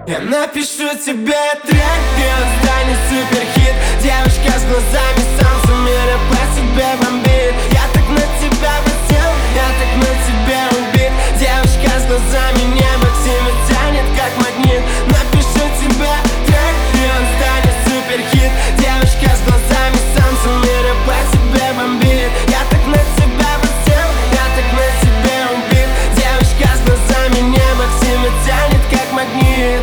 Я напишу тебе трек, и он станет суперхит. Девушка с глазами солнца, мира по тебе бомбит. Я так на тебя хотел, я так на тебя убит. Девушка с глазами небо к себе тянет, как магнит. Напишу тебе трек, и он станет суперхит. Девушка с глазами солнца, мира по тебе бомбит. Я так на тебя хотел, я так на тебя убит. Девушка с глазами небо к себе тянет, как магнит.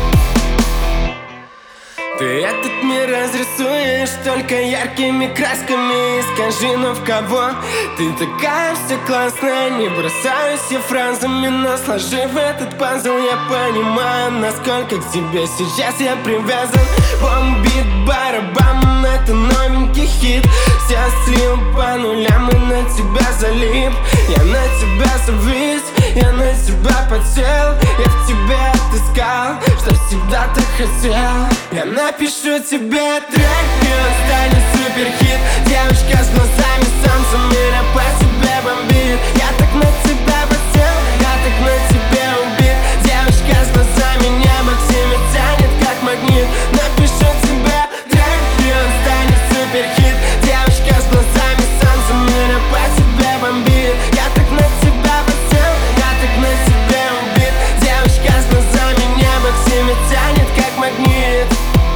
Ты этот мир разрисуешь только яркими красками. Скажи, ну в кого? Ты такая вся классная. Не бросаюсь я фразами, но сложив этот пазл, я понимаю, насколько к тебе сейчас я привязан. Бомбит барабан, это новенький хит. Все слил по нулям и на тебя залип. Я на тебя завис, я на тебя потел. Я в тебе отыскал, что всегда так хотел. Я напишу тебе трек, и он станет суперхит. Девушка с глазами солнца, мира по тебе бомбит. Я так на тебя хотел, я так на тебя убит. Девушка с глазами небо к себе тянет, как магнит. Напишу тебе трек, и он станет суперхит. Девушка с глазами солнца, мира по тебе бомбит. Я так на тебя хотел, я так на тебя убит. Девушка с глазами небо к себе тянет, как магнит.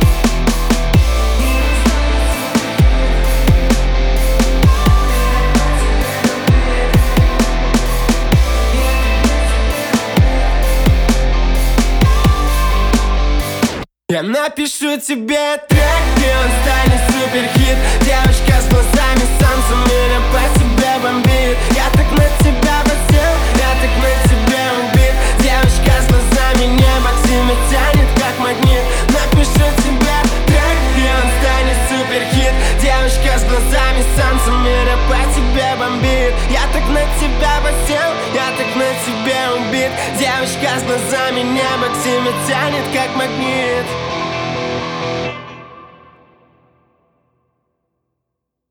Я напишу тебе трек, и он станет суперхит. Девушка с глазами солнца, мира по тебе бомбит. Я так на тебя хотел, я так на тебя убит. Девушка с глазами небо к себе тянет, как магнит. Напишу тебе трек, и он станет суперхит. Девушка с глазами солнца, мира по тебе бомбит. Я так на тебя хотел, я так на тебя убит. Девушка с глазами небо к себе тянет, как магнит.